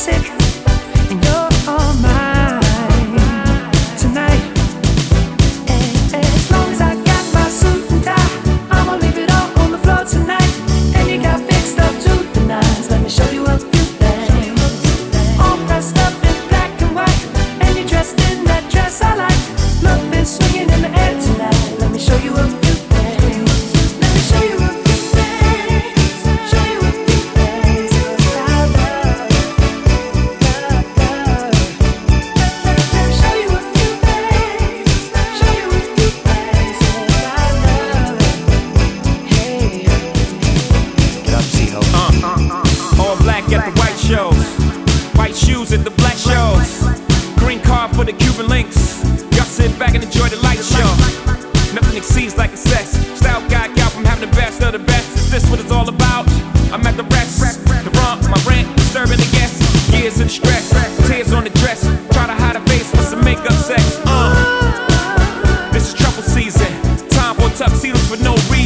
classic, and you're all mine tonight. As long as I got my suit and tie, I'ma leave it all on the floor tonight. And you got big stuff to the nines. Let me show you a few things. All dressed up in black and white, and you're dressed in that dress I like. Love is swinging in the air tonight. Let me show you a few things. Let me show you a few things. Show you a few things. I love, love, love. Let me show you a few things. Show you a few things. I love. Hey. Get up, T-Ho. All black at the white shows, white shoes at the black shows, green card for the Cuban links. Y'all sit back and enjoy the light show. Nothing exceeds like excess. Style guy out from having the best of the best. Is this what it's all about? I'm at the rest. The rump, my rent, disturbing the guests. Years of stress, tears on the dress. Try to hide a face with some makeup sex. This is trouble season. Time for tuxedos for no reason.